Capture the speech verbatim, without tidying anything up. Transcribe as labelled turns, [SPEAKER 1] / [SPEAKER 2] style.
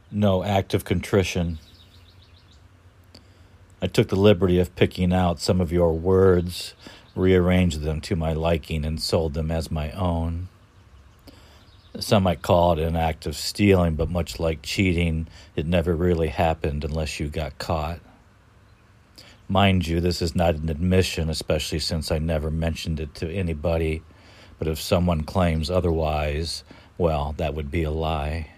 [SPEAKER 1] no act of contrition. I took the liberty of picking out some of your words, rearranged them to my liking, and sold them as my own. Some might call it an act of stealing, but much like cheating, it never really happened unless you got caught. Mind you, this is not an admission, especially since I never mentioned it to anybody, but if someone claims otherwise, well, that would be a lie.